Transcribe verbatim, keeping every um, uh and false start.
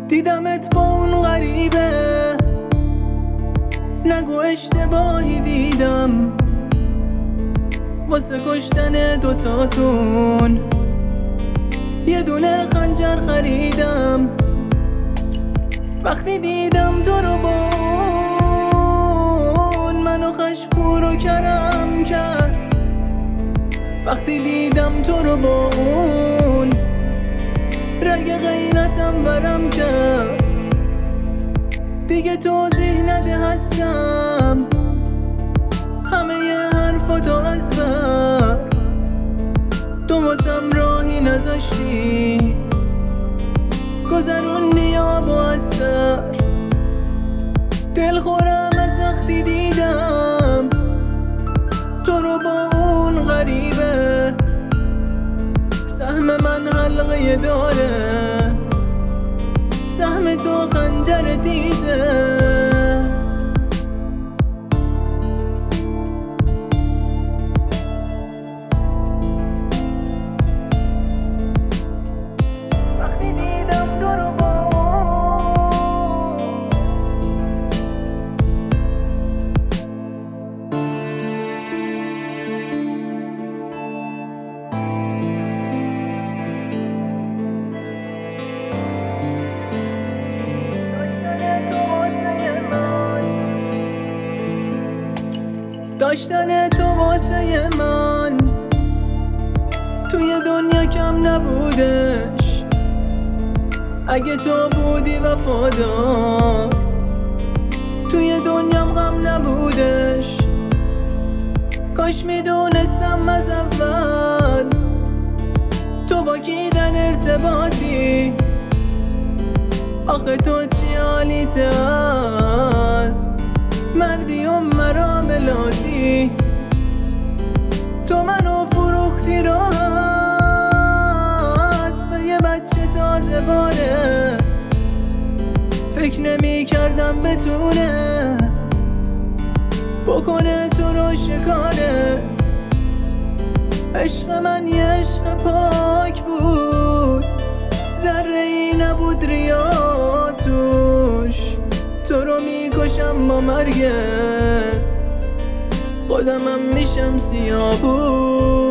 دیدمت با اون غریبه، نگو اشتباهی دیدم واسه کشتن دوتاتون یه دونه خنجر خریدم. وقتی دیدم تو رو با اون منو خشپور و کرم کرد. وقتی دیدم تو رو با اون رگ غیرتم ورم کرد. دیگه توضیح نده هستم همه ی حرفاتو از بر. تو واسم راهی نذاشتی گذروندی آب و از سر. دلخورم از وقتی دیدم تو رو با اون غریبه. سهم من حلقه داره، سهم تو خنجر تیزه. داشتن تو واسه من توی دنیا کم نبودش. اگه تو بودی وفادار توی دنیام غم نبودش. کاش میدونستم از اول تو با کی در ارتباطی. آخه تو چی حالیت هست مردی و مراملاتی. تو منو فروختی راحت به یه بچه تازه باره. فکر نمی کردم بتونه بکنه تو رو شکاره. عشق من یه عشق پاک بود، ذره ای نبود ریا توش. تو رو میکشم با مرگت، خودمم میشم سیاه بود.